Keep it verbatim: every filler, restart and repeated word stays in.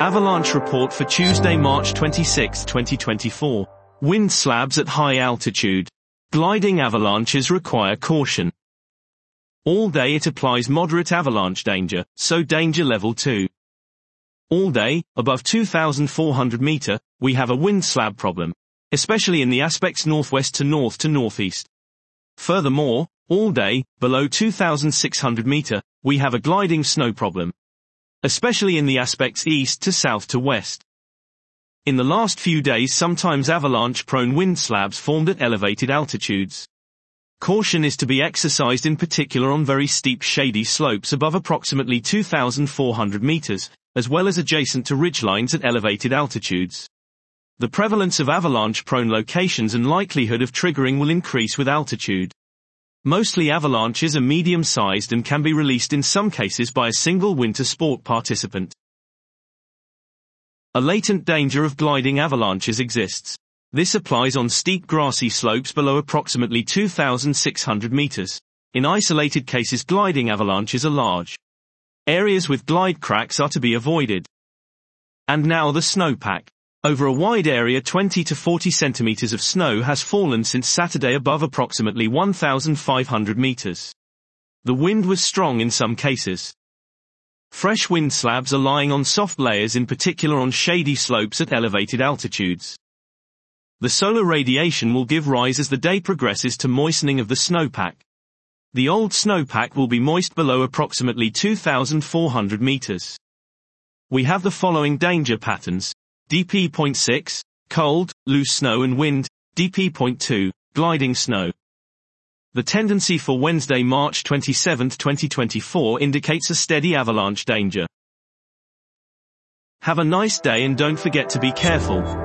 Avalanche report for Tuesday, March twenty-sixth, twenty twenty-four. Wind slabs at high altitude. Gliding avalanches require caution. All day it applies moderate avalanche danger, so danger level two. All day, above two thousand four hundred meter, we have a wind slab problem, especially in the aspects northwest to north to northeast. Furthermore, all day, below two thousand six hundred meter, we have a gliding snow problem, especially in the aspects east to south to west. In the last few days, sometimes avalanche-prone wind slabs formed at elevated altitudes. Caution is to be exercised in particular on very steep shady slopes above approximately two thousand four hundred meters, as well as adjacent to ridgelines at elevated altitudes. The prevalence of avalanche-prone locations and likelihood of triggering will increase with altitude. Mostly avalanches are medium-sized and can be released in some cases by a single winter sport participant. A latent danger of gliding avalanches exists. This applies on steep grassy slopes below approximately two thousand six hundred meters. In isolated cases, gliding avalanches are large. Areas with glide cracks are to be avoided. And now the snowpack. Over a wide area, twenty to forty centimeters of snow has fallen since Saturday above approximately one thousand five hundred meters. The wind was strong in some cases. Fresh wind slabs are lying on soft layers, in particular on shady slopes at elevated altitudes. The solar radiation will give rise as the day progresses to moistening of the snowpack. The old snowpack will be moist below approximately two thousand four hundred meters. We have the following danger patterns. D P zero point six, cold, loose snow and wind. D P zero point two, gliding snow. The tendency for Wednesday, March twenty-seventh, twenty twenty-four indicates a steady avalanche danger. Have a nice day and don't forget to be careful.